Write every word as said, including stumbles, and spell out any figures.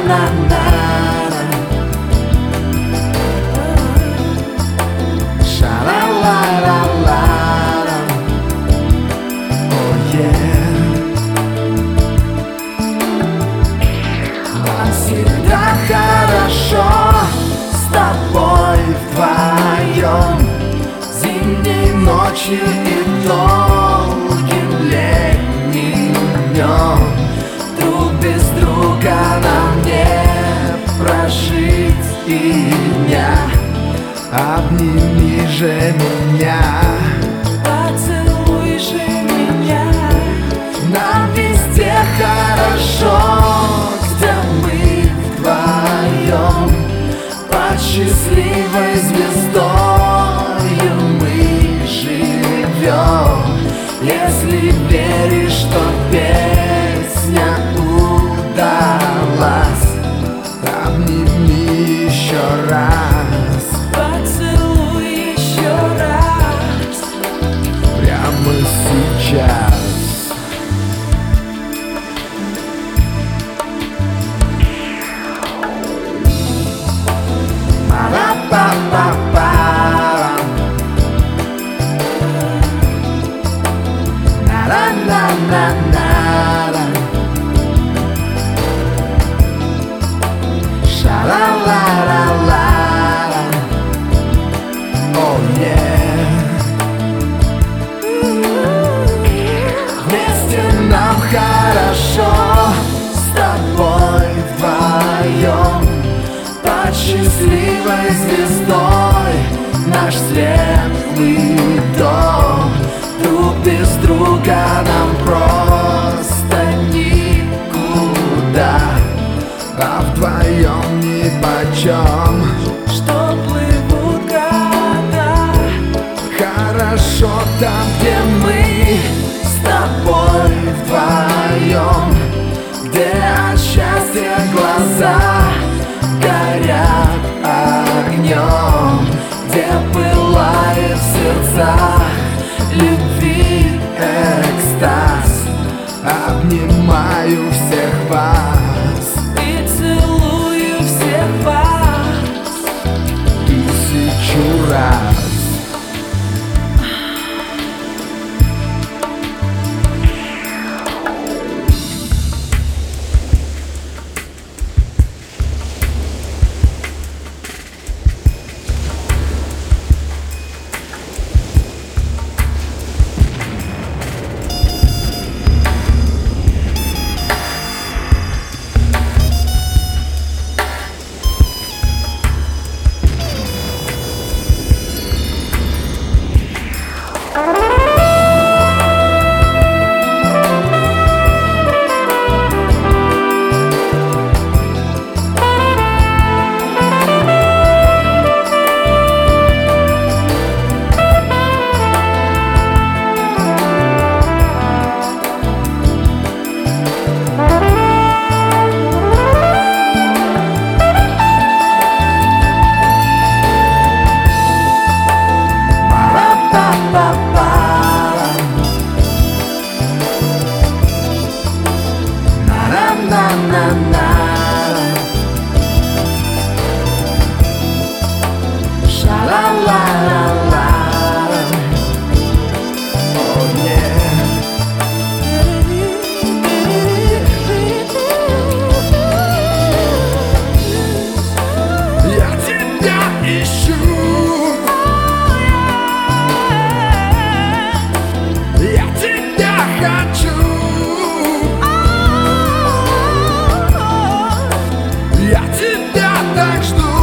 Хорошо с тобой вдвоем, зимней ночью и долгим летним днем. Друг без друга нам не прожить и дня. Обними же меня, поцелуй же меня. Нам везде хорошо, где мы вдвоем. Под счастливой звездою мы живем. Если веришь, что песня удалась, обними еще раз, поцелуй еще раз, прямо сейчас. Вместе нам хорошо с тобой вдвоем. Под счастливой звездой наш светлый дом. Друг без друга нам просто никуда, а вдвоем нипочем. Что плывут года, хорошо там, где мы с тобой вдвоем, где от счастья глаза горят огнем, где пылает в сердцах любви экстаз. Обнимаю всех вас и целую всех вас тысячу раз. Я тебя так жду.